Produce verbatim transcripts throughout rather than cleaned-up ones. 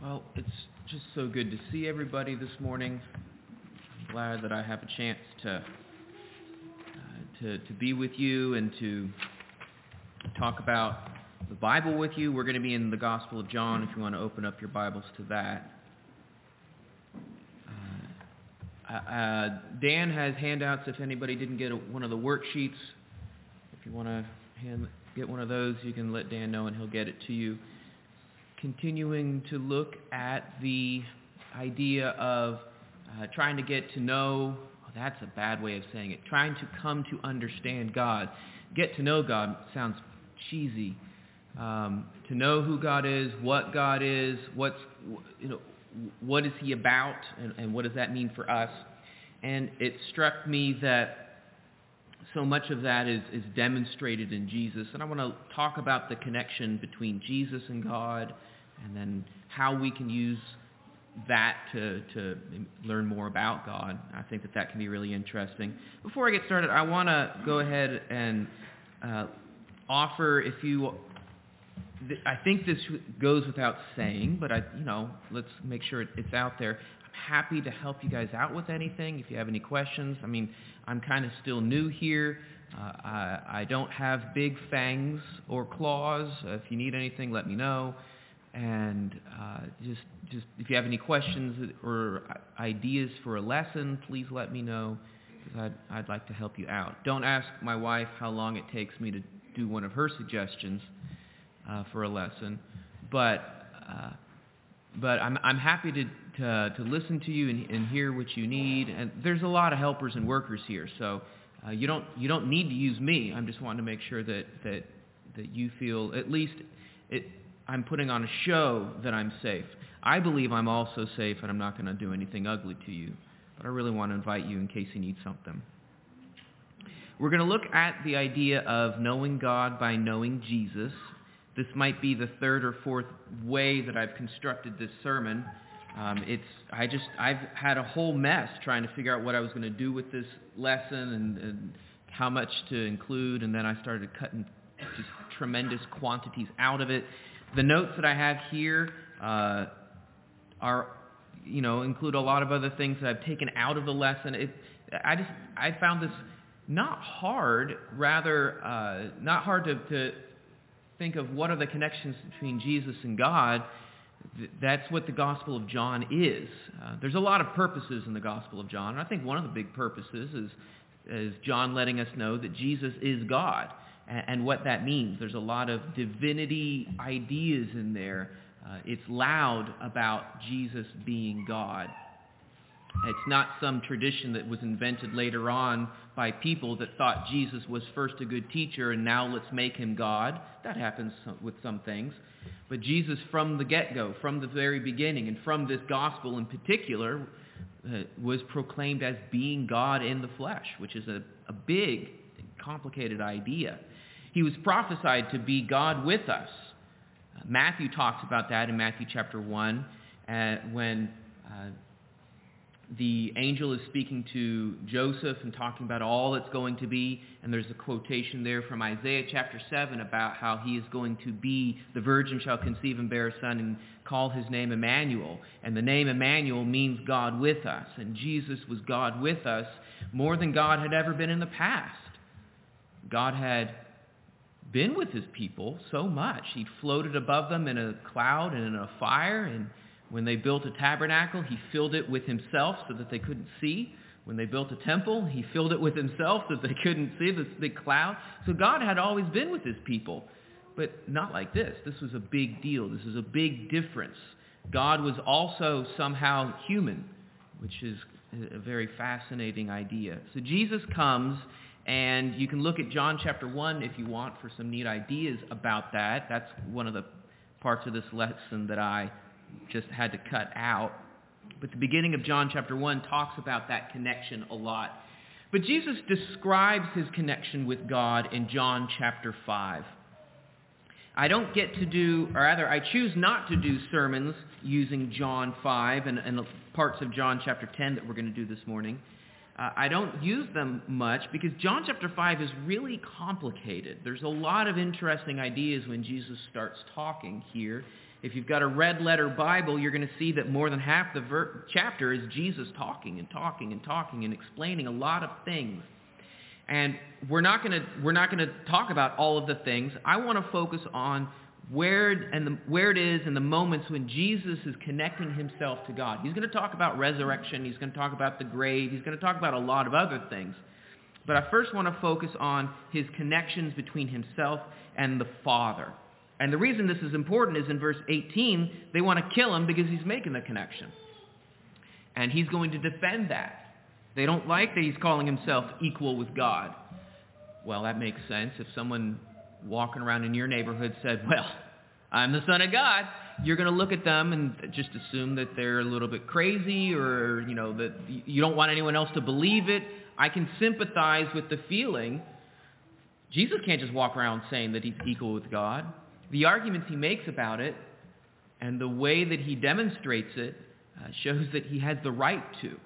Well, it's just so good to see everybody this morning. I'm glad that I have a chance to uh, to to be with you and to talk about the Bible with you. We're going to be in the Gospel of John if you want to open up your Bibles to that. Uh, uh, Dan has handouts if anybody didn't get a, one of the worksheets. If you want to hand, get one of those, you can let Dan know and he'll get it to you. Continuing to look at the idea of uh, trying to get to know, oh, that's a bad way of saying it, trying to come to understand God. Get to know God sounds cheesy. Um, to know who God is, what God is, what's, you know, what is He about, and, and what does that mean for us? And it struck me that so much of that is, is demonstrated in Jesus. And I want to talk about the connection between Jesus and God, and then how we can use that to, to learn more about God. I think that that can be really interesting. Before I get started, I want to go ahead and uh, offer, if you, th- I think this goes without saying, but I, you know, let's make sure it's out there. I'm happy to help you guys out with anything. If you have any questions, I mean, I'm kind of still new here. Uh, I, I don't have big fangs or claws. Uh, if you need anything, let me know. And uh, just, just if you have any questions or ideas for a lesson, please let me know, because I'd, I'd like to help you out. Don't ask my wife how long it takes me to do one of her suggestions uh, for a lesson, but uh, but I'm I'm happy to to, to listen to you and, and hear what you need. And there's a lot of helpers and workers here, so uh, you don't you don't need to use me. I'm just wanting to make sure that that that you feel at least it. I'm putting on a show that I'm safe. I believe I'm also safe, and I'm not going to do anything ugly to you. But I really want to invite you in case you need something. We're going to look at the idea of knowing God by knowing Jesus. This might be the third or fourth way that I've constructed this sermon. Um, it's I just I've had a whole mess trying to figure out what I was going to do with this lesson and, and how much to include, and then I started cutting just tremendous quantities out of it. The notes that I have here uh, are, you know, include a lot of other things that I've taken out of the lesson. It, I just, I found this not hard, rather uh, not hard to, to think of what are the connections between Jesus and God. That's what the Gospel of John is. Uh, there's a lot of purposes in the Gospel of John, and I think one of the big purposes is, is John letting us know that Jesus is God. And what that means. There's a lot of divinity ideas in there. Uh, it's loud about Jesus being God. It's not some tradition that was invented later on by people that thought Jesus was first a good teacher and now let's make him God. That happens with some things. But Jesus from the get-go, from the very beginning, and from this gospel in particular, uh, was proclaimed as being God in the flesh, which is a, a big, complicated idea. He was prophesied to be God with us. Uh, Matthew talks about that in Matthew chapter one, uh, when uh, the angel is speaking to Joseph and talking about all that's going to be, and there's a quotation there from Isaiah chapter seven about how he is going to be, the virgin shall conceive and bear a son and call his name Emmanuel. And the name Emmanuel means God with us, and Jesus was God with us more than God had ever been in the past. God had been with his people so much. He'd floated above them in a cloud and in a fire, and when they built a tabernacle, he filled it with himself so that they couldn't see. When they built a temple, he filled it with himself so that they couldn't see this big cloud. So God had always been with his people, but not like this. This was a big deal. This is a big difference. God was also somehow human, which is a very fascinating idea. So Jesus comes. And you can look at John chapter one if you want for some neat ideas about that. That's one of the parts of this lesson that I just had to cut out. But the beginning of John chapter one talks about that connection a lot. But Jesus describes his connection with God in John chapter five. I don't get to do, or rather I choose not to do sermons using John five and, and parts of John chapter ten that we're going to do this morning. Uh, I don't use them much because John chapter five is really complicated. There's a lot of interesting ideas when Jesus starts talking here. If you've got a red letter Bible, you're going to see that more than half the ver- chapter is Jesus talking and talking and talking and explaining a lot of things. And we're not going to we're not going to talk about all of the things. I want to focus on where and the, where it is in the moments when Jesus is connecting himself to God. He's going to talk about resurrection. He's going to talk about the grave. He's going to talk about a lot of other things. But I first want to focus on his connections between himself and the Father. And the reason this is important is in verse eighteen, they want to kill him because he's making the connection. And he's going to defend that. They don't like that he's calling himself equal with God. Well, that makes sense. If someone walking around in your neighborhood said, well, I'm the Son of God, you're going to look at them and just assume that they're a little bit crazy, or, you know, that you don't want anyone else to believe it. I can sympathize with the feeling. Jesus can't just walk around saying that he's equal with God. The arguments he makes about it and the way that he demonstrates it uh, shows that he has the right to.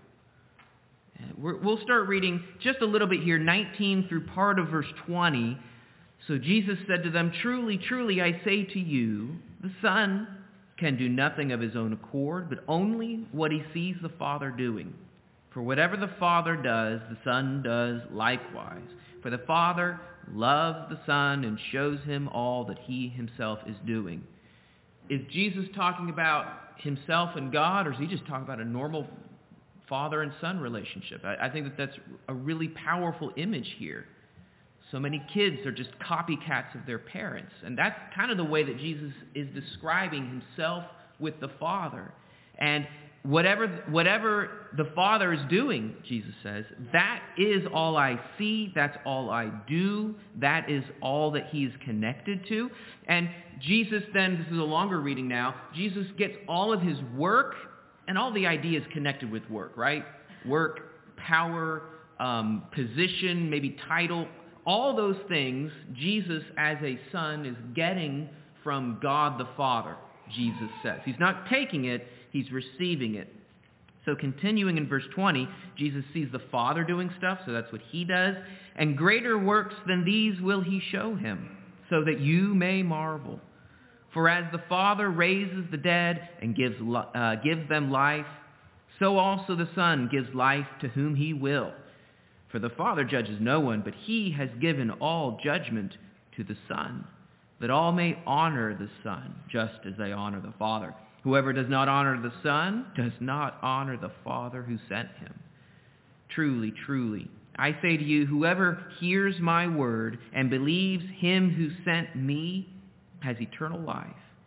We're, we'll start reading just a little bit here, nineteen through part of verse twenty. So Jesus said to them, truly, truly, I say to you, the Son can do nothing of his own accord, but only what he sees the Father doing. For whatever the Father does, the Son does likewise. For the Father loves the Son and shows him all that he himself is doing. Is Jesus talking about himself and God, or is he just talking about a normal father and son relationship? I, I think that that's a really powerful image here. So many kids are just copycats of their parents. And that's kind of the way that Jesus is describing himself with the Father. And whatever, whatever the Father is doing, Jesus says, that is all I see, that's all I do, that is all that he is connected to. And Jesus then, this is a longer reading now, Jesus gets all of his work and all the ideas connected with work, right? Work, power, um, position, maybe title, all those things Jesus as a son is getting from God the Father, Jesus says. He's not taking it, he's receiving it. So continuing in verse twenty, Jesus sees the Father doing stuff, so that's what he does. And greater works than these will he show him, so that you may marvel. For as the Father raises the dead and gives, uh, gives them life, so also the Son gives life to whom he will. For the Father judges no one, but he has given all judgment to the Son, that all may honor the Son, just as they honor the Father. Whoever does not honor the Son does not honor the Father who sent him. Truly, truly, I say to you, whoever hears my word and believes him who sent me has eternal life.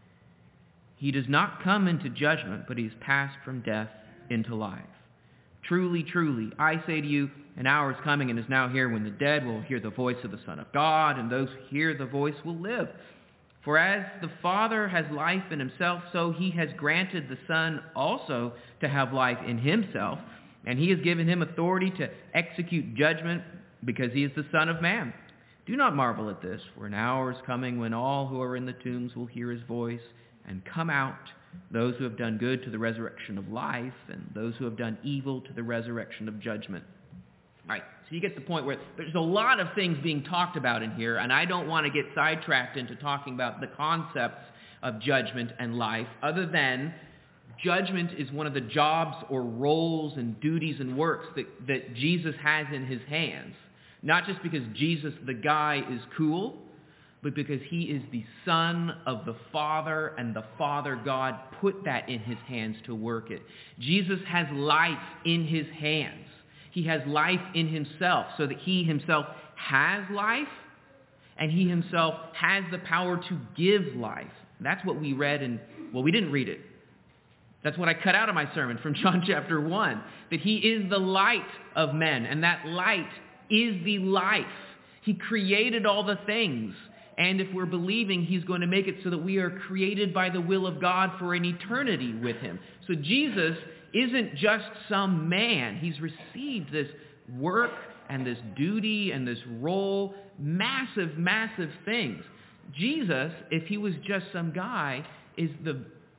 He does not come into judgment, but he is passed from death into life. Truly, truly, I say to you, an hour is coming and is now here when the dead will hear the voice of the Son of God, and those who hear the voice will live. For as the Father has life in himself, so he has granted the Son also to have life in himself, and he has given him authority to execute judgment because he is the Son of Man. Do not marvel at this, for an hour is coming when all who are in the tombs will hear his voice and come out, those who have done good to the resurrection of life, and those who have done evil to the resurrection of judgment. All right, so you get the point where there's a lot of things being talked about in here, and I don't want to get sidetracked into talking about the concepts of judgment and life, other than judgment is one of the jobs or roles and duties and works that, that Jesus has in his hands. Not just because Jesus, the guy, is cool, but because he is the Son of the Father, and the Father God put that in his hands to work it. Jesus has life in his hands. He has life in himself, so that he himself has life, and he himself has the power to give life. That's what we read in, well, we didn't read it. That's what I cut out of my sermon from John chapter one, that he is the light of men, and that light is the life. He created all the things. And if we're believing, he's going to make it so that we are created by the will of God for an eternity with him. So Jesus isn't just some man. He's received this work and this duty and this role, massive, massive things. Jesus, if he was just some guy, is the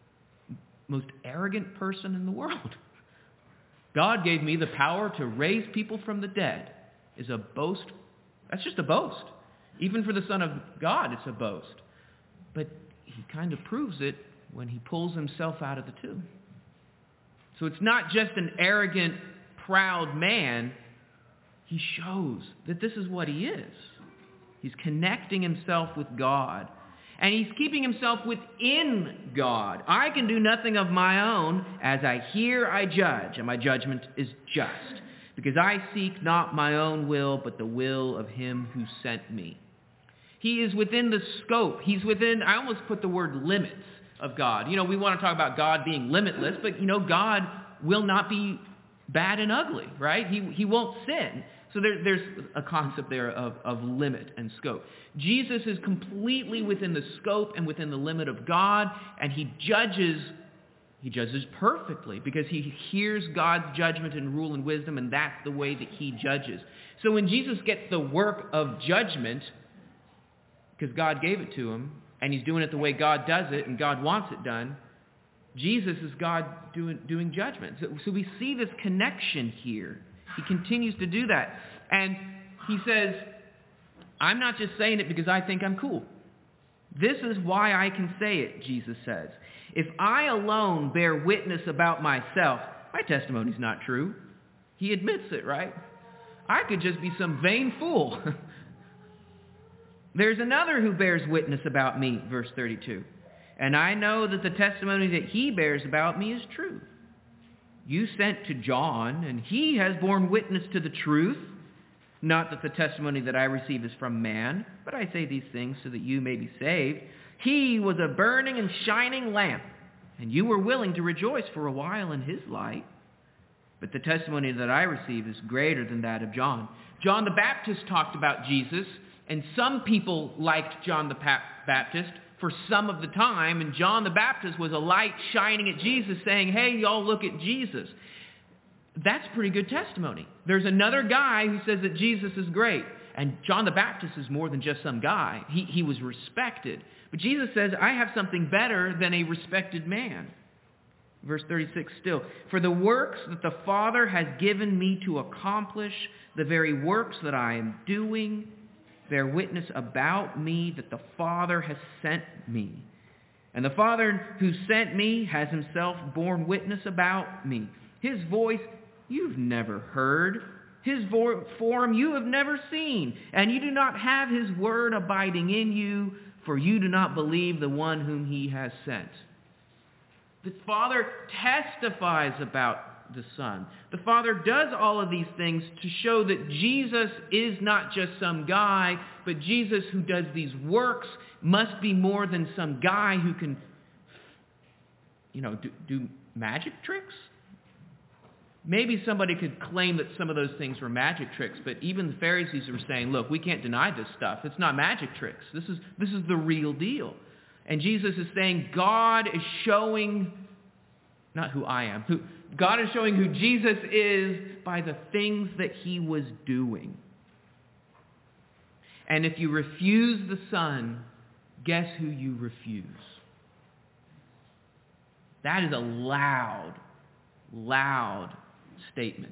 most arrogant person in the world. God gave me the power to raise people from the dead. Is a boast. That's just a boast. Even for the Son of God, it's a boast. But he kind of proves it when he pulls himself out of the tomb. So it's not just an arrogant, proud man. He shows that this is what he is. He's connecting himself with God. And he's keeping himself within God. I can do nothing of my own. As I hear, I judge, and my judgment is just. Because I seek not my own will, but the will of him who sent me. He is within the scope. He's within, I almost put the word limits of God. You know, we want to talk about God being limitless, but, you know, God will not be bad and ugly, right? He, he won't sin. So there, there's a concept there of, of limit and scope. Jesus is completely within the scope and within the limit of God, and he judges, he judges perfectly because he hears God's judgment and rule and wisdom, and that's the way that he judges. So when Jesus gets the work of judgment, because God gave it to him, and he's doing it the way God does it, and God wants it done, Jesus is God doing, doing judgment. So, so we see this connection here. He continues to do that. And he says, I'm not just saying it because I think I'm cool. This is why I can say it, Jesus says. If I alone bear witness about myself, my testimony's not true. He admits it, right? I could just be some vain fool. There's another who bears witness about me, verse thirty-two. And I know that the testimony that he bears about me is true. You sent to John, and he has borne witness to the truth. Not that the testimony that I receive is from man, but I say these things so that you may be saved. He was a burning and shining lamp, and you were willing to rejoice for a while in his light. But the testimony that I receive is greater than that of John. John the Baptist talked about Jesus, and some people liked John the Baptist for some of the time, and John the Baptist was a light shining at Jesus saying, hey, y'all look at Jesus. That's pretty good testimony. There's another guy who says that Jesus is great, and John the Baptist is more than just some guy. He, he was respected. But Jesus says, I have something better than a respected man. Verse thirty-six still. For the works that the Father has given me to accomplish, the very works that I am doing, bear witness about me that the Father has sent me. And the Father who sent me has himself borne witness about me. His voice you've never heard. His vo- form you have never seen. And you do not have his word abiding in you, for you do not believe the one whom he has sent. The Father testifies about the Son. The Father does all of these things to show that Jesus is not just some guy, but Jesus who does these works must be more than some guy who can, you know, do, do magic tricks. Maybe somebody could claim that some of those things were magic tricks, but even the Pharisees were saying, look, we can't deny this stuff. It's not magic tricks. This is, this is the real deal. And Jesus is saying God is showing, not who I am, who God is showing who Jesus is by the things that he was doing. And if you refuse the Son, guess who you refuse? That is a loud, loud statement.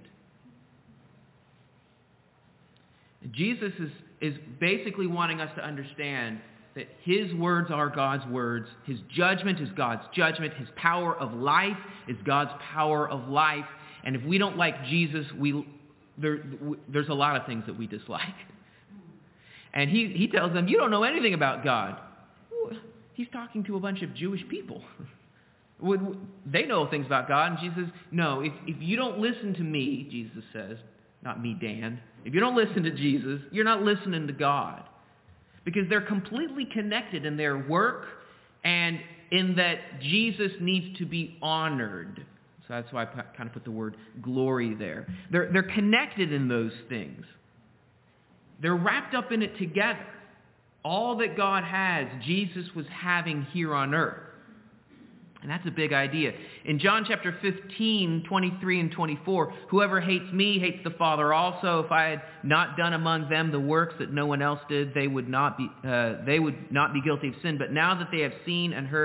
Jesus is, is basically wanting us to understand that his words are God's words. His judgment is God's judgment. His power of life is God's power of life. And if we don't like Jesus, we there, there's a lot of things that we dislike. And he, he tells them, you don't know anything about God. He's talking to a bunch of Jewish people. They know things about God. And Jesus says, no, if, if you don't listen to me, Jesus says, not me, Dan. If you don't listen to Jesus, you're not listening to God. Because they're completely connected in their work and in that Jesus needs to be honored. So that's why I kind of put the word glory there. They're, they're connected in those things. They're wrapped up in it together. All that God has, Jesus was having here on earth. And that's a big idea. In John chapter fifteen, twenty-three and twenty-four, whoever hates me hates the Father also. If I had not done among them the works that no one else did, they would not be uh, they would not be guilty of sin. But now that they have seen and heard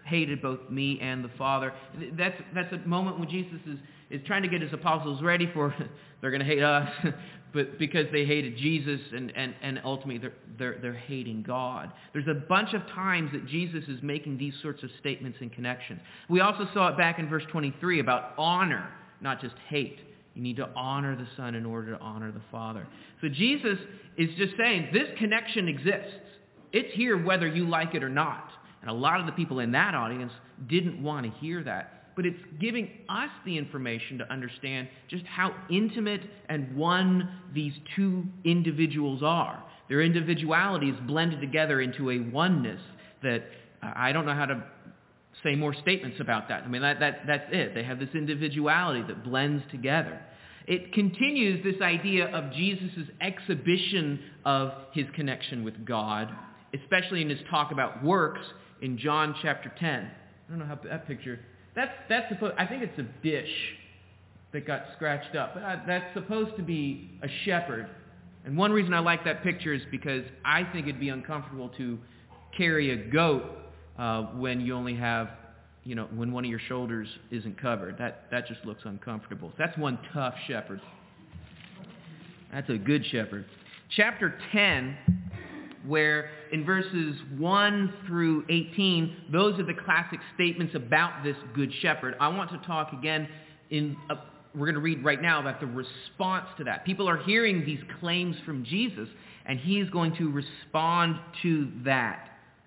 hated both me and the Father. That's that's a moment when Jesus is, is trying to get his apostles ready for, they're going to hate us, but because they hated Jesus, and, and, and ultimately they're, they're, they're hating God. There's a bunch of times that Jesus is making these sorts of statements in connection. We also saw it back in verse twenty-three about honor, not just hate. You need to honor the Son in order to honor the Father. So Jesus is just saying this connection exists. It's here whether you like it or not. And a lot of the people in that audience didn't want to hear that. But it's giving us the information to understand just how intimate and one these two individuals are. Their individualities blended together into a oneness that uh, I don't know how to say more statements about that. I mean, that, that that's it. They have this individuality that blends together. It continues this idea of Jesus' exhibition of his connection with God, especially in his talk about works in John chapter ten. I don't know how that picture, that's, that's supposed, I think it's a dish that got scratched up. But that's supposed to be a shepherd. And one reason I like that picture is because I think it'd be uncomfortable to carry a goat uh, when you only have, you know, when one of your shoulders isn't covered. That, that just looks uncomfortable. So that's one tough shepherd. That's a good shepherd. Chapter ten, where in verses one through eighteen, those are the classic statements about this good shepherd. I want to talk again in, a, we're going to read right now about the response to that. People are hearing these claims from Jesus, and he's going to respond to that.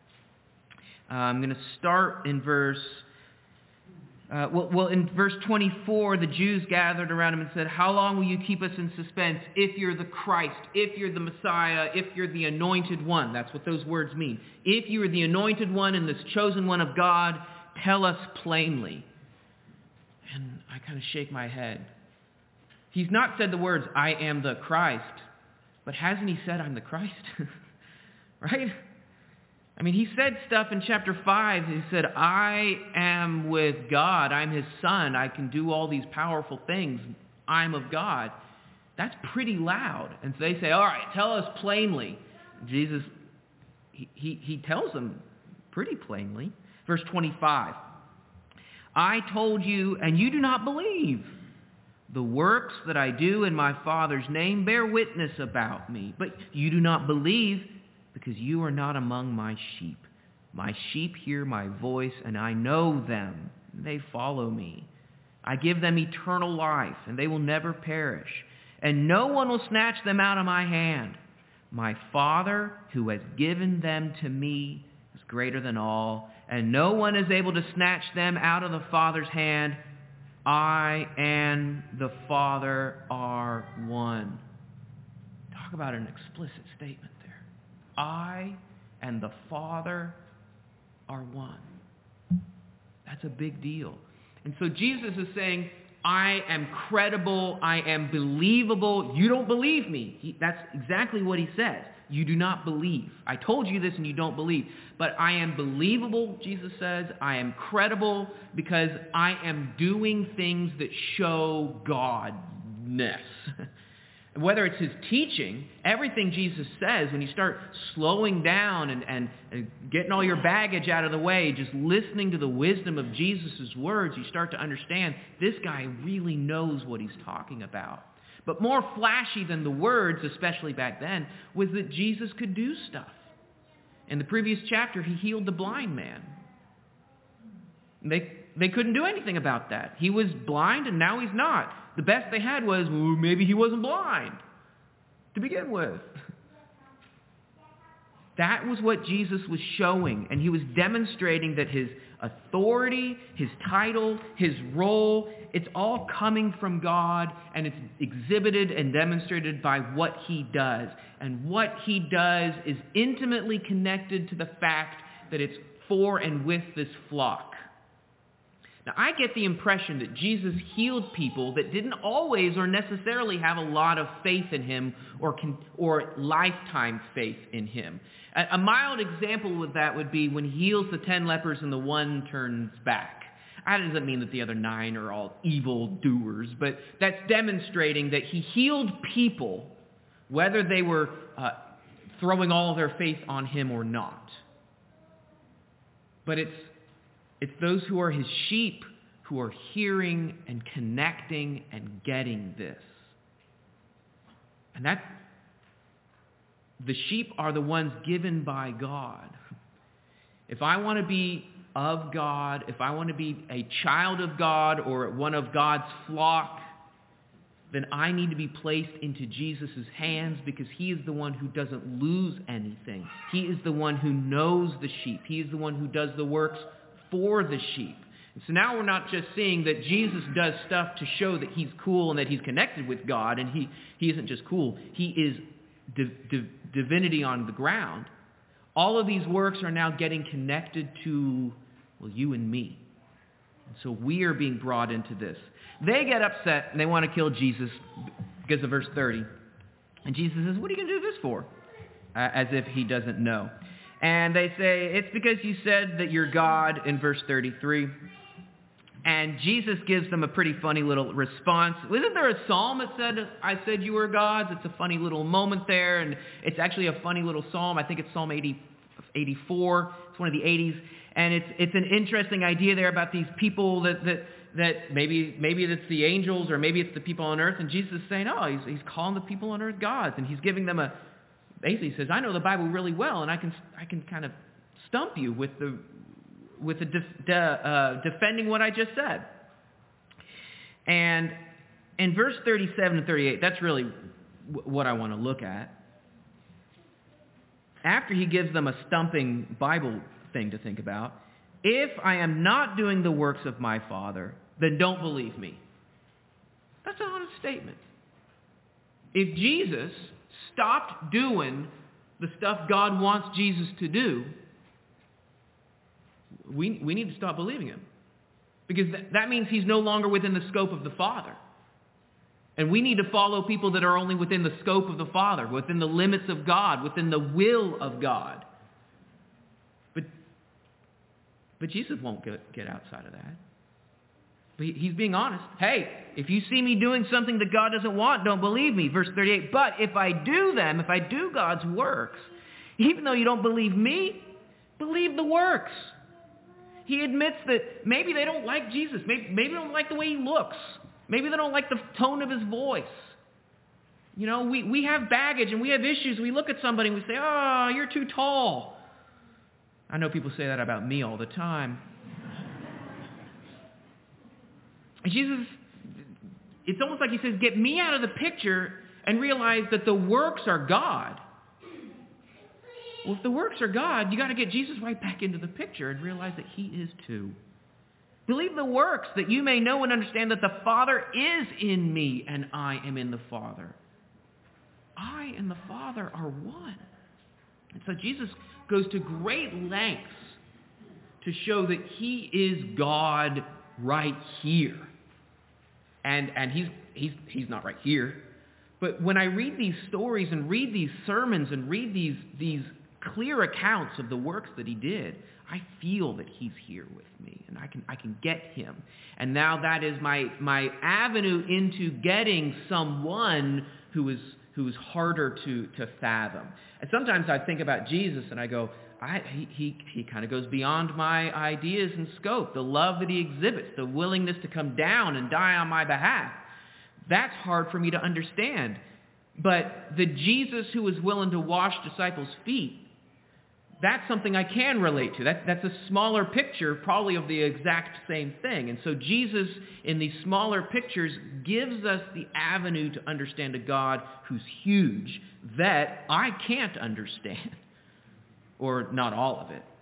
Uh, I'm going to start in verse Uh, well, well, in verse twenty-four, the Jews gathered around him and said, "How long will you keep us in suspense? If you're the Christ, if you're the Messiah, if you're the anointed one." That's what those words mean. If you are the anointed one and this chosen one of God, tell us plainly. And I kind of shake my head. He's not said the words, "I am the Christ," but hasn't he said, "I'm the Christ"? Right? I mean, he said stuff in chapter five. He said, "I am with God. I'm his son. I can do all these powerful things. I'm of God." That's pretty loud. And so they say, "All right, tell us plainly." Jesus, he, he, he tells them pretty plainly. Verse twenty-five, "I told you, and you do not believe. The works that I do in my Father's name bear witness about me. But you do not believe, because you are not among my sheep. My sheep hear my voice, and I know them. They follow me. I give them eternal life, and they will never perish. And no one will snatch them out of my hand. My Father, who has given them to me, is greater than all, and no one is able to snatch them out of the Father's hand. I and the Father are one." Talk about an explicit statement. I and the Father are one. That's a big deal. And so Jesus is saying, I am credible, I am believable. You don't believe me. He, that's exactly what he says. You do not believe. I told you this and you don't believe. But I am believable, Jesus says. I am credible because I am doing things that show Godness. Whether it's his teaching, everything Jesus says, when you start slowing down and, and, and getting all your baggage out of the way, just listening to the wisdom of Jesus' words, you start to understand this guy really knows what he's talking about. But more flashy than the words, especially back then, was that Jesus could do stuff. In the previous chapter, he healed the blind man. They, they couldn't do anything about that. He was blind and now he's not. The best they had was, well, maybe he wasn't blind to begin with. That was what Jesus was showing, and he was demonstrating that his authority, his title, his role, it's all coming from God, and it's exhibited and demonstrated by what he does. And what he does is intimately connected to the fact that it's for and with this flock. Now, I get the impression that Jesus healed people that didn't always or necessarily have a lot of faith in him or can, or lifetime faith in him. A, a mild example of that would be when he heals the ten lepers and the one turns back. That doesn't mean that the other nine are all evil doers, but that's demonstrating that he healed people whether they were uh, throwing all of their faith on him or not. But it's It's those who are his sheep who are hearing and connecting and getting this. And that, the sheep are the ones given by God. If I want to be of God, if I want to be a child of God or one of God's flock, then I need to be placed into Jesus' hands, because he is the one who doesn't lose anything. He is the one who knows the sheep. He is the one who does the works for the sheep. And so now we're not just seeing that Jesus does stuff to show that he's cool and that he's connected with God, and he, he isn't just cool. He is div- div- divinity on the ground. All of these works are now getting connected to, well, you and me. And so we are being brought into this. They get upset and they want to kill Jesus because of verse thirty. And Jesus says, what are you going to do this for? Uh, as if he doesn't know. And they say, it's because you said that you're God in verse thirty-three. And Jesus gives them a pretty funny little response. Isn't there a psalm that said, I said you were gods? It's a funny little moment there. And it's actually a funny little psalm. I think it's Psalm eighty, eighty-four. It's one of the eighties. And it's it's an interesting idea there about these people that that that maybe maybe it's the angels or maybe it's the people on earth. And Jesus is saying, oh, he's, he's calling the people on earth gods. And he's giving them a, basically he says, I know the Bible really well, and I can I can kind of stump you with the with the def, de, uh, defending what I just said. And in verse thirty-seven and thirty-eight, that's really w- what I want to look at. After he gives them a stumping Bible thing to think about, if I am not doing the works of my Father, then don't believe me. That's an honest statement. If Jesus stopped doing the stuff God wants Jesus to do, we, we need to stop believing him. Because th- that means he's no longer within the scope of the Father. And we need to follow people that are only within the scope of the Father, within the limits of God, within the will of God. But, but Jesus won't get, get outside of that. But he, he's being honest. Hey, if you see me doing something that God doesn't want, don't believe me. Verse thirty-eight, but if I do them, if I do God's works, even though you don't believe me, believe the works. He admits that maybe they don't like Jesus. Maybe, maybe they don't like the way he looks. Maybe they don't like the tone of his voice. You know, we, we have baggage and we have issues. We look at somebody and we say, oh, you're too tall. I know people say that about me all the time. Jesus, it's almost like he says, get me out of the picture and realize that the works are God. Well, if the works are God, you got to get Jesus right back into the picture and realize that he is too. Believe the works, that you may know and understand that the Father is in me and I am in the Father. I and the Father are one. And so Jesus goes to great lengths to show that he is God right here. And and he's he's he's not right here. But when I read these stories and read these sermons and read these these clear accounts of the works that he did, I feel that he's here with me, and I can I can get him. And now that is my my avenue into getting someone who is who is harder to to fathom. And sometimes I think about Jesus and I go, I he he, he kind of goes beyond my ideas and scope. The love that he exhibits, the willingness to come down and die on my behalf. That's hard for me to understand. But the Jesus who is willing to wash disciples' feet, that's something I can relate to. That, that's a smaller picture probably of the exact same thing. And so Jesus, in these smaller pictures, gives us the avenue to understand a God who's huge that I can't understand, or not all of it.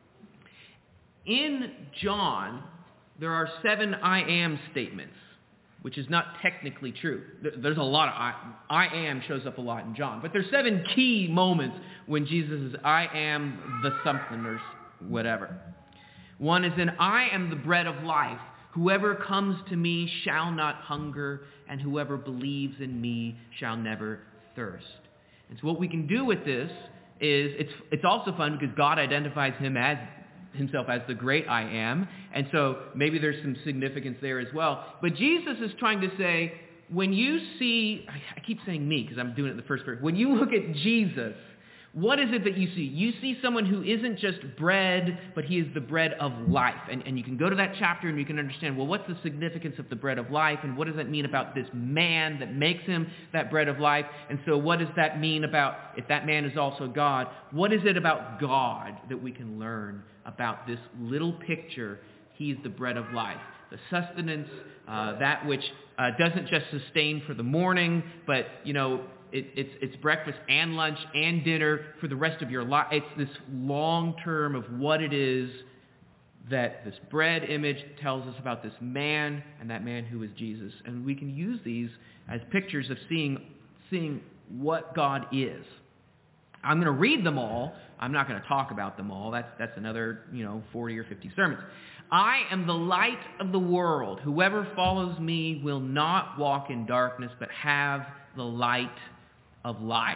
In John, there are seven I am statements, which is not technically true. There's a lot of I, I am shows up a lot in John. But there's seven key moments when Jesus is I am the something or whatever. One is in I am the bread of life. Whoever comes to me shall not hunger, and whoever believes in me shall never thirst. And so what we can do with this is, it's it's also fun because God identifies him as himself as the great I am. And so maybe there's some significance there as well. But Jesus is trying to say, when you see, I keep saying me because I'm doing it in the first verse. When you look at Jesus, What is it that you see? You see someone who isn't just bread, but he is the bread of life. And, and you can go to that chapter and you can understand, well, what's the significance of the bread of life? And what does that mean about this man that makes him that bread of life? And so what does that mean about, if that man is also God, what is it about God that we can learn about this little picture? He's the bread of life. The sustenance, uh, that which uh, doesn't just sustain for the morning, but, you know, It, it's, it's breakfast and lunch and dinner for the rest of your life. It's this long term of what it is that this bread image tells us about this man, and that man who is Jesus. And we can use these as pictures of seeing, seeing what God is. I'm going to read them all. I'm not going to talk about them all. That's, that's another, you know, forty or fifty sermons. I am the light of the world. Whoever follows me will not walk in darkness, but have the light of life.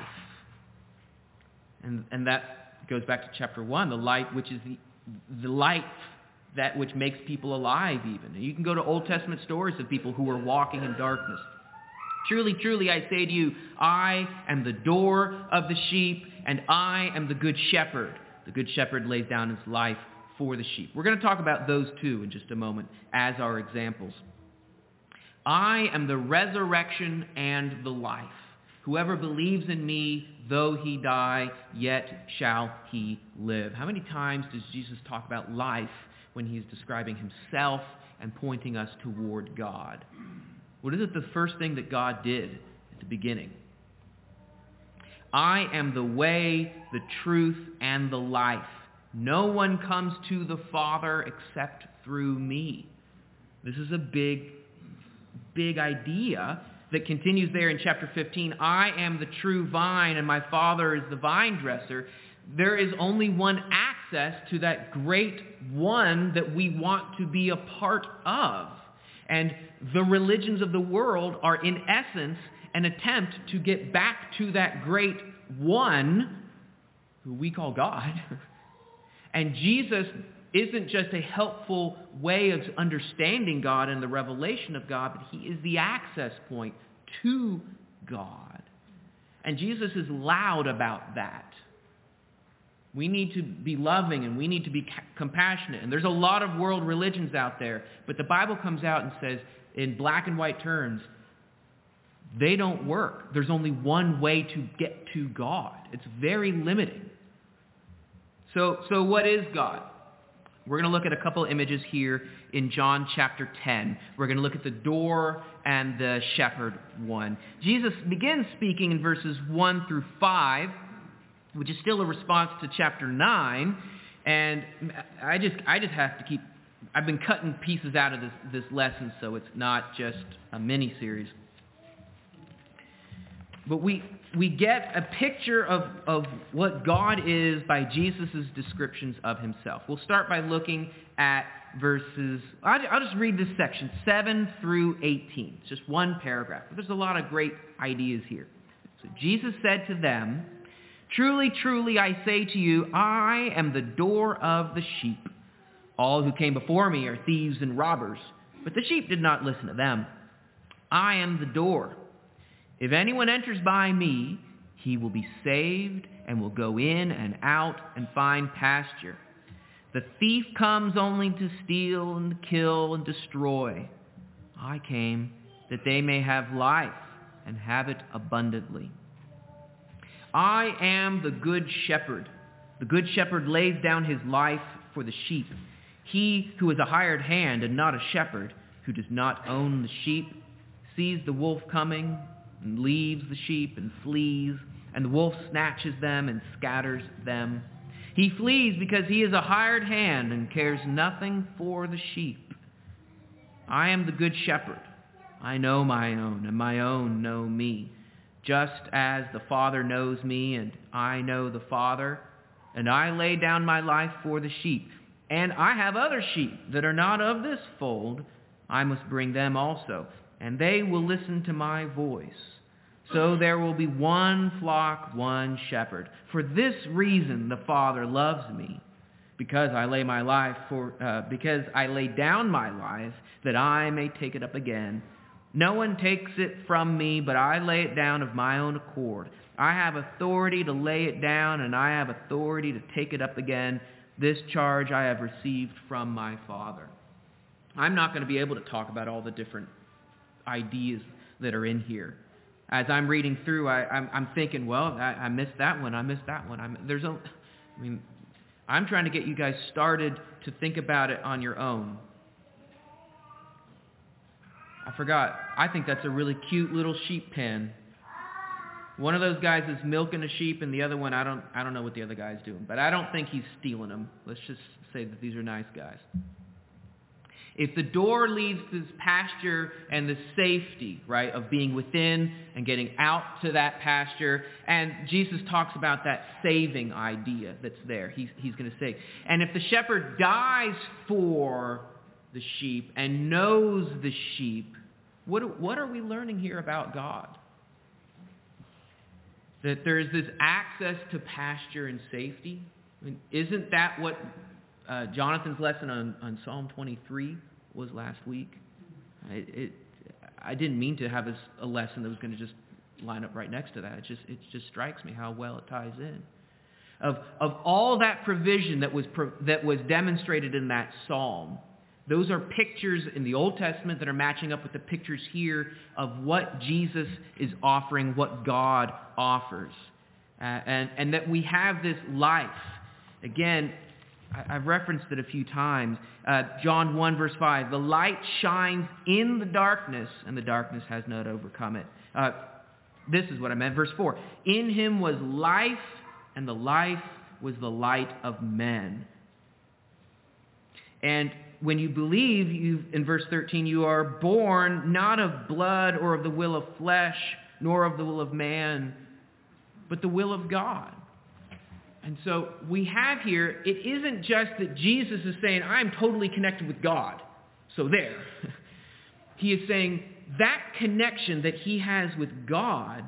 And and that goes back to chapter one, the light which is the, the light that which makes people alive even. You can go to Old Testament stories of people who were walking in darkness. Truly, truly, I say to you, I am the door of the sheep, and I am the good shepherd. The good shepherd lays down his life for the sheep. We're going to talk about those two in just a moment as our examples. I am the resurrection and the life. Whoever believes in me, though he die, yet shall he live. How many times does Jesus talk about life when he's describing himself and pointing us toward God? What is it the first thing that God did at the beginning? I am the way, the truth, and the life. No one comes to the Father except through me. This is a big, big idea that continues there in chapter fifteen. I am the true vine, and my Father is the vine dresser. There is only one access to that great one that we want to be a part of. And the religions of the world are, in essence, an attempt to get back to that great one, who we call God. And Jesus isn't just a helpful way of understanding God and the revelation of God, but he is the access point to God. And Jesus is loud about that. We need to be loving and we need to be compassionate. And there's a lot of world religions out there, but the Bible comes out and says, in black and white terms, they don't work. There's only one way to get to God. It's very limiting. So, so what is God? We're going to look at a couple images here in John chapter ten. We're going to look at the door and the shepherd one. Jesus begins speaking in verses one through five, which is still a response to chapter nine. And I just I just have to keep, I've been cutting pieces out of this, this lesson, so it's not just a mini-series. But we we get a picture of, of what God is by Jesus' descriptions of himself. We'll start by looking at verses, I'll, I'll just read this section, seven through eighteen. It's just one paragraph. But there's a lot of great ideas here. So Jesus said to them, "Truly, truly, I say to you, I am the door of the sheep. All who came before me are thieves and robbers, but the sheep did not listen to them. I am the door. If anyone enters by me, he will be saved and will go in and out and find pasture. The thief comes only to steal and kill and destroy. I came that they may have life and have it abundantly. I am the good shepherd. The good shepherd lays down his life for the sheep. He who is a hired hand and not a shepherd, who does not own the sheep, sees the wolf coming and leaves the sheep and flees, and the wolf snatches them and scatters them. He flees because he is a hired hand and cares nothing for the sheep. I am the good shepherd. I know my own, and my own know me, just as the Father knows me, and I know the Father, and I lay down my life for the sheep. And I have other sheep that are not of this fold. I must bring them also, and they will listen to my voice. So there will be one flock, one shepherd. For this reason the Father loves me, because I lay my life for, uh, because I lay down my life that I may take it up again. No one takes it from me, but I lay it down of my own accord. I have authority to lay it down, and I have authority to take it up again. This charge I have received from my Father. I'm not going to be able to talk about all the different ideas that are in here. As I'm reading through, I, I'm, I'm thinking, well, I, I missed that one. I missed that one. I'm, there's a, I mean, I'm trying to get you guys started to think about it on your own. I forgot. I think that's a really cute little sheep pen. One of those guys is milking a sheep, and the other one, I don't, I don't know what the other guy's doing, but I don't think he's stealing them. Let's just say that these are nice guys. If the door leads to this pasture and the safety, right, of being within and getting out to that pasture, and Jesus talks about that saving idea that's there. He's, he's going to say, and if the shepherd dies for the sheep and knows the sheep, what, what are we learning here about God? That there is this access to pasture and safety? I mean, isn't that what uh, Jonathan's lesson on, on Psalm twenty-three was last week? It, it, I didn't mean to have a, a lesson that was going to just line up right next to that. It just, it just strikes me how well it ties in. Of, of all that provision that was, pro, that was demonstrated in that psalm, those are pictures in the Old Testament that are matching up with the pictures here of what Jesus is offering, what God offers. Uh, and, and that we have this life. Again, I, I've referenced it a few times. Uh, John one verse five, the light shines in the darkness, and the darkness has not overcome it. Uh, this is what I meant. Verse four, in him was life, and the life was the light of men. And when you believe, you, in verse thirteen, you are born not of blood or of the will of flesh, nor of the will of man, but the will of God. And so we have here, it isn't just that Jesus is saying, I'm totally connected with God. So there. He is saying that connection that he has with God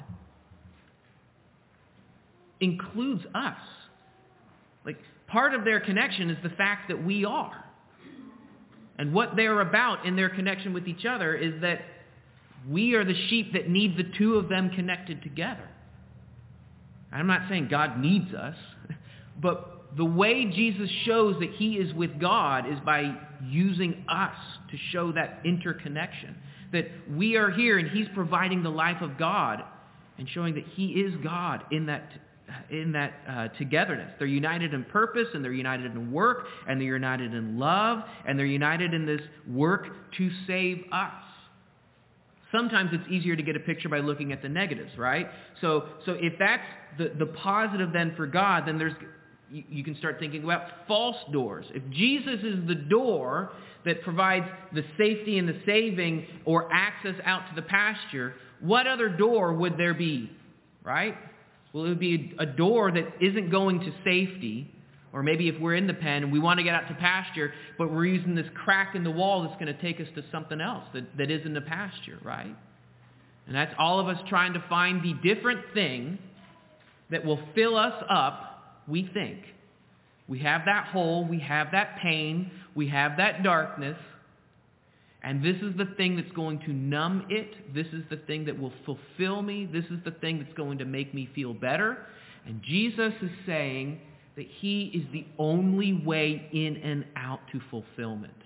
includes us. Like, part of their connection is the fact that we are. And what they're about in their connection with each other is that we are the sheep that need the two of them connected together. I'm not saying God needs us, but the way Jesus shows that he is with God is by using us to show that interconnection. That we are here and he's providing the life of God and showing that he is God in that in that uh, togetherness. They're united in purpose, and they're united in work, and they're united in love, and they're united in this work to save us. Sometimes it's easier to get a picture by looking at the negatives, right? So, so if that's the, the positive then for God, then there's you, you can start thinking about false doors. If Jesus is the door that provides the safety and the saving or access out to the pasture, what other door would there be, right? Well, it would be a door that isn't going to safety, or maybe if we're in the pen and we want to get out to pasture, but we're using this crack in the wall that's going to take us to something else that, that isn't a pasture, right? And that's all of us trying to find the different thing that will fill us up, we think. We have that hole, we have that pain, we have that darkness, and this is the thing that's going to numb it. This is the thing that will fulfill me. This is the thing that's going to make me feel better. And Jesus is saying that he is the only way in and out to fulfillment.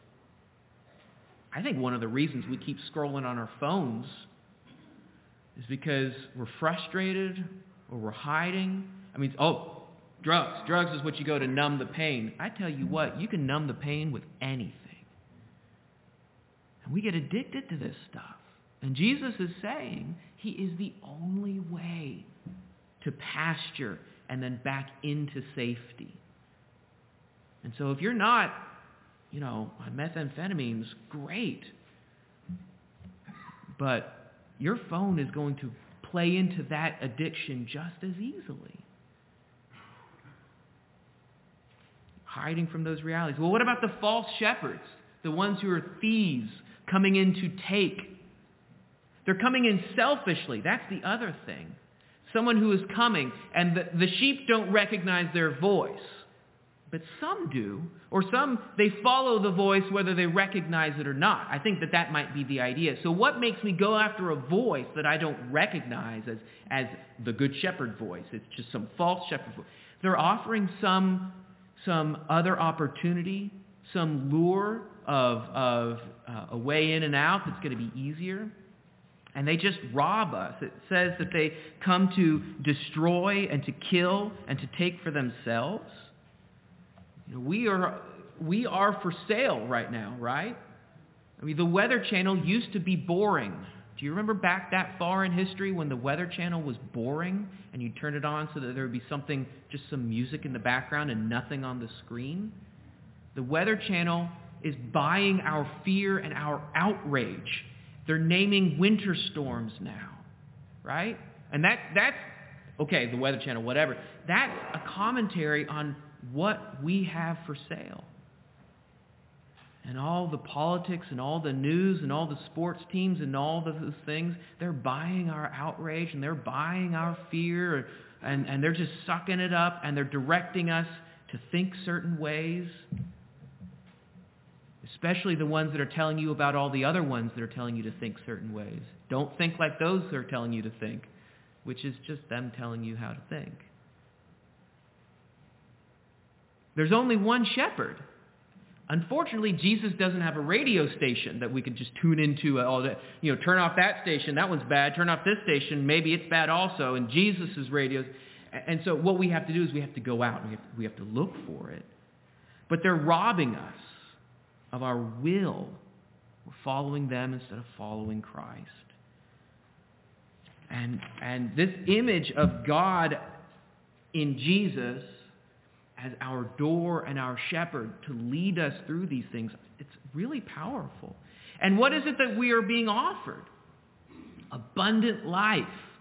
I think one of the reasons we keep scrolling on our phones is because we're frustrated or we're hiding. I mean, oh, drugs. Drugs is what you go to numb the pain. I tell you what, you can numb the pain with anything. And we get addicted to this stuff. And Jesus is saying he is the only way to pasture and then back into safety. And so if you're not, you know, on methamphetamines, great. But your phone is going to play into that addiction just as easily. Hiding from those realities. Well, what about the false shepherds? The ones who are thieves coming in to take. They're coming in selfishly. That's the other thing. Someone who is coming, and the, the sheep don't recognize their voice. But some do, or some, they follow the voice whether they recognize it or not. I think that that might be the idea. So what makes me go after a voice that I don't recognize as, as the good shepherd voice? It's just some false shepherd voice. They're offering some, some other opportunity, some lure of, of uh, a way in and out that's going to be easier. And they just rob us. It says that they come to destroy and to kill and to take for themselves. You know, we are we are for sale right now, right? I mean, the Weather Channel used to be boring. Do you remember back that far in history when the Weather Channel was boring and you'd turn it on so that there would be something, just some music in the background and nothing on the screen? The Weather Channel is buying our fear and our outrage. They're naming winter storms now, right? And that that's, okay, the Weather Channel, whatever. That's a commentary on what we have for sale. And all the politics and all the news and all the sports teams and all those things, they're buying our outrage and they're buying our fear and, and they're just sucking it up and they're directing us to think certain ways. Especially the ones that are telling you about all the other ones that are telling you to think certain ways. Don't think like those that are telling you to think, which is just them telling you how to think. There's only one shepherd. Unfortunately, Jesus doesn't have a radio station that we could just tune into all that. You know, turn off that station, that one's bad. Turn off this station, maybe it's bad also. And Jesus' radios. And so what we have to do is we have to go out and we have to, we have to look for it. But they're robbing us of our will. We're following them instead of following Christ. And, and this image of God in Jesus as our door and our shepherd to lead us through these things, it's really powerful. And what is it that we are being offered? Abundant life.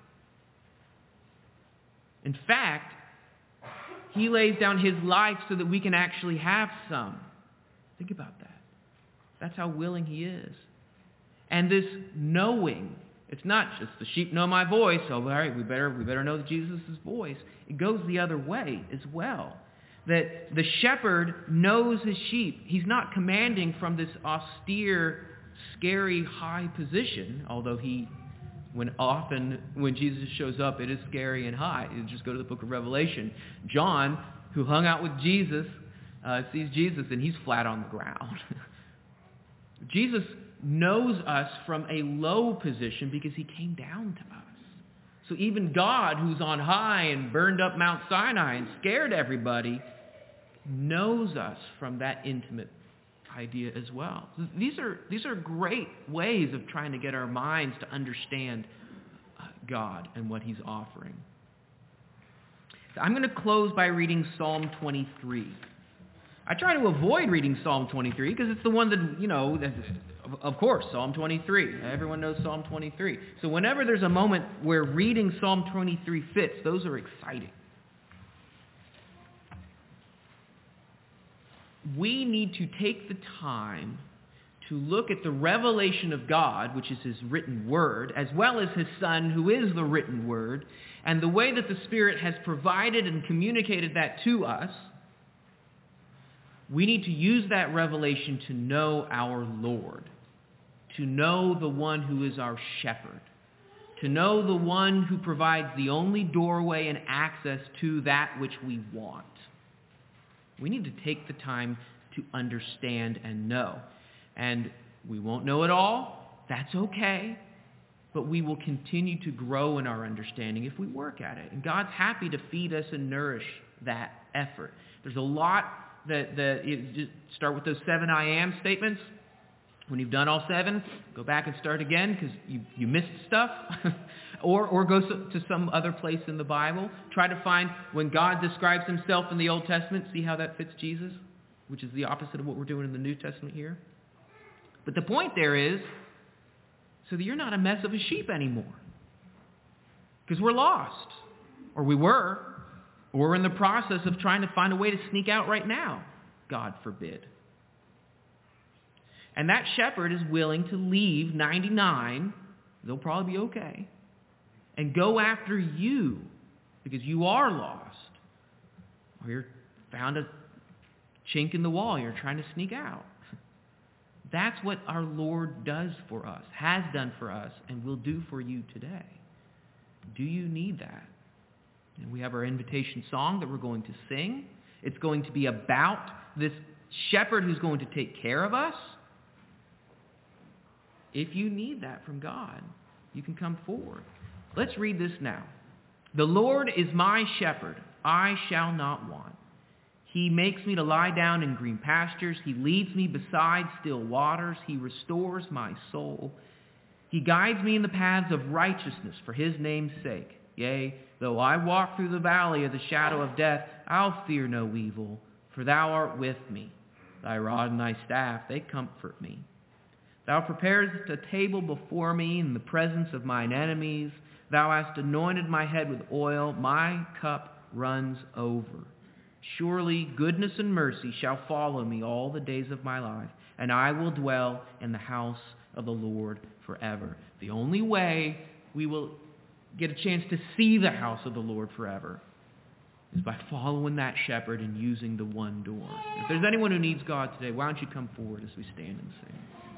In fact, he lays down his life so that we can actually have some. Think about that. That's how willing he is. And this knowing, it's not just the sheep know my voice, so all right, we better we better know Jesus' voice. It goes the other way as well. That the shepherd knows his sheep. He's not commanding from this austere, scary, high position, although he, when often when Jesus shows up, it is scary and high. You just go to the book of Revelation. John, who hung out with Jesus, uh, sees Jesus and he's flat on the ground. Jesus knows us from a low position because he came down to us. So even God, who's on high and burned up Mount Sinai and scared everybody, knows us from that intimate idea as well. These are, these are great ways of trying to get our minds to understand God and what he's offering. So I'm going to close by reading Psalm twenty-three. I try to avoid reading Psalm twenty-three because it's the one that, you know, of course, Psalm twenty-three. Everyone knows Psalm twenty-three. So whenever there's a moment where reading Psalm twenty-three fits, those are exciting. We need to take the time to look at the revelation of God, which is his written word, as well as his Son, who is the written word, and the way that the Spirit has provided and communicated that to us. We need to use that revelation to know our Lord, to know the one who is our shepherd, to know the one who provides the only doorway and access to that which we want. We need to take the time to understand and know. And we won't know it all. That's okay. But we will continue to grow in our understanding if we work at it. And God's happy to feed us and nourish that effort. There's a lot that, that it, just start with those seven I am statements. When you've done all seven, go back and start again because you, you missed stuff. or or go to some other place in the Bible. Try to find when God describes himself in the Old Testament, see how that fits Jesus, which is the opposite of what we're doing in the New Testament here. But the point there is so that you're not a mess of a sheep anymore. Because we're lost. Or we were. Or we're in the process of trying to find a way to sneak out right now. God forbid. And that shepherd is willing to leave ninety-nine, they'll probably be okay, and go after you because you are lost. Or you're found a chink in the wall. You're trying to sneak out. That's what our Lord does for us, has done for us, and will do for you today. Do you need that? And we have our invitation song that we're going to sing. It's going to be about this shepherd who's going to take care of us. If you need that from God, you can come forward. Let's read this now. The Lord is my shepherd. I shall not want. He makes me to lie down in green pastures. He leads me beside still waters. He restores my soul. He guides me in the paths of righteousness for his name's sake. Yea, though I walk through the valley of the shadow of death, I'll fear no evil, for thou art with me. Thy rod and thy staff, they comfort me. Thou preparest a table before me in the presence of mine enemies. Thou hast anointed my head with oil. My cup runs over. Surely goodness and mercy shall follow me all the days of my life, and I will dwell in the house of the Lord forever. The only way we will get a chance to see the house of the Lord forever is by following that shepherd and using the one door. If there's anyone who needs God today, why don't you come forward as we stand and sing?